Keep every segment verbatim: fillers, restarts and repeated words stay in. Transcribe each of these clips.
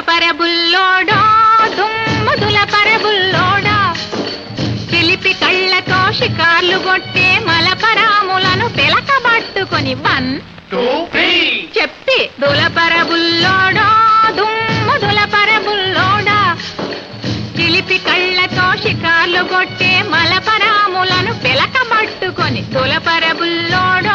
దులపరబుల్లోడో దుమ్ము దులపరబుల్లోడా చిలిపి కళ్ళతో షికార్లు కొట్టే మలపరాములను పిలకబట్టుకొని వన్ టూ త్రీ చెప్పి దులపరబుల్లోడో దుమ్ము దులపరబుల్లోడా చిలిపి కళ్ళతో షికార్లు కొట్టే మలపరాములను పిలకబట్టుకొని దులపరబుల్లోడో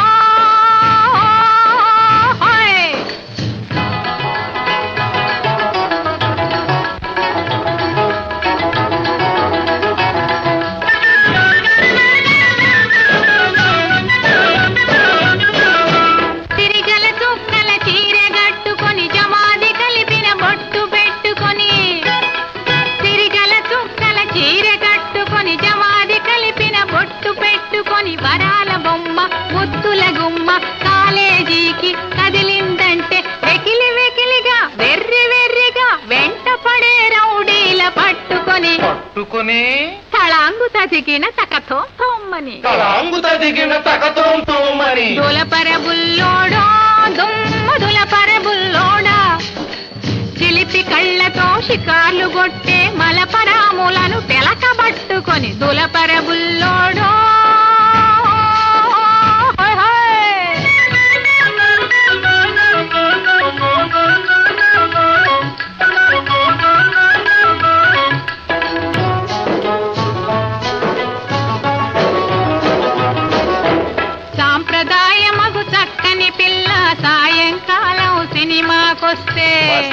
వరాల బొమ్మ ముద్దుల గుమ్మ కాలేజీకి కదిలిందంటే వెకిలి వెకిలిగా వెర్రి వెర్రిగా వెంట పడే రౌడీల పట్టుకొని పట్టుకొని తళాంగు తదిగిన తకతో తోమ్మని తళాంగు తదిగిన తకతో తోమ్మని దులపరబుల్లోడో దుమ్మ దులపరబుల్లోడా చిలిపి కళ్ళతో షికార్లు కొట్టే మలపరాములను పిలకబట్టుకొని దులపరబుల్లోడో సాంప్రదాయమగు చక్కని పిల్ల సాయంకాలం సినిమాకొస్తే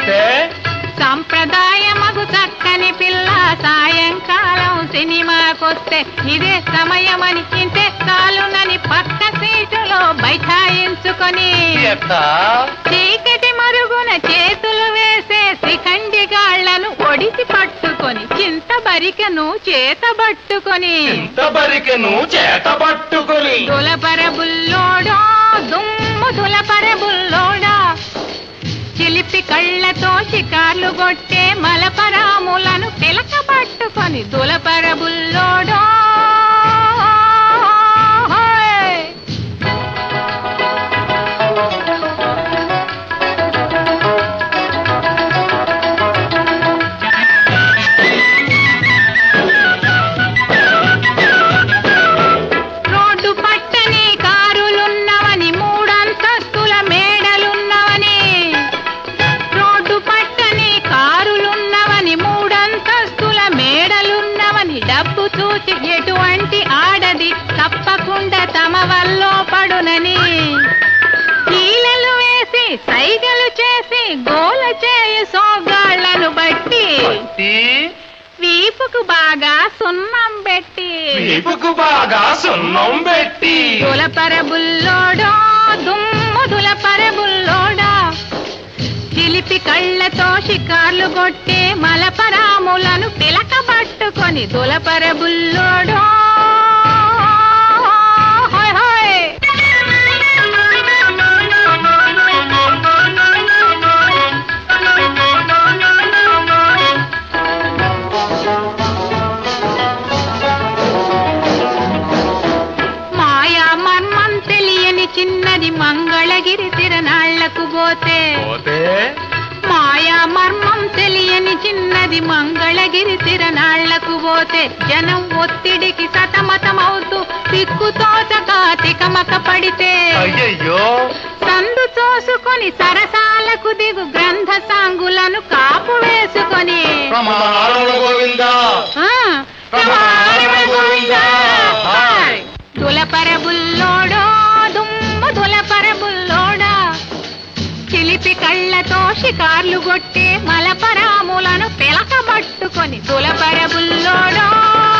సంప్రదాయమగు చక్కని పిల్ల సాయంకాలం సినిమాకొస్తే ఇదే సమయమని ఇంతే చాలునని పక్క సీటులో బైఠాయించుకొని చీకటి మరుగున చేతులు వేసే శిఖండి గాళ్లను ఒడిసి పట్టుకొని చింతబరికను చేతబట్టుకొని చింతబరికను చేతబట్టుకొని దులపరబుల్లోడో దుమ్ము దులపరబుల్లోడా చిలిపి కళ్ళతో షికార్లు కొట్టే మలపరాములను పిలకబట్టుకొని దులపరబుల్లోడో రోడ్డు పట్టని కారులున్నవని మూడంతస్తుల మేడలున్నవని రోడ్డు పట్టని కారులున్నవని మూడంతస్తుల మేడలున్నవని డబ్బు చూసి ఎటువంటి ఆడది తప్పకుండా తమ వల్లో పడునని కీలలు వేసి సైగలు చేసి గోల చేయు సోగాళ్లను బట్టి వీపుకు బాగా సున్నం పెట్టి వీపుకు బాగా సున్నం పెట్టి దులపరబుల్లోడో దుమ్ము దులపరబుల్లోడా చిలిపి కళ్ళతో షికార్లు కొట్టే మలపరాములను పిలకబట్టుకొని దులపరబుల్లోడో మాయా మర్మం తెలియని చిన్నది మంగళగిరి తిరణాళ్లకు పోతే మాయా మర్మం తెలియని చిన్నది మంగళగిరి తిరణాళ్లకు పోతే జనం ఒత్తిడికి సతమతమవుతూ సిక్కుతోచక తికమక పడితే అయ్యయ్యో సందు చూసుకొని సరసాలకు దిగు గ్రంథ సాంగులను కాపు వేసుకొని దులపరబుల్లోడో దుమ్ము దులపరబుల్లోడా చిలిపి కళ్ళతో షికార్లు కొట్టే మలపరాములను పిలకబట్టుకొని దులపరబుల్లోడో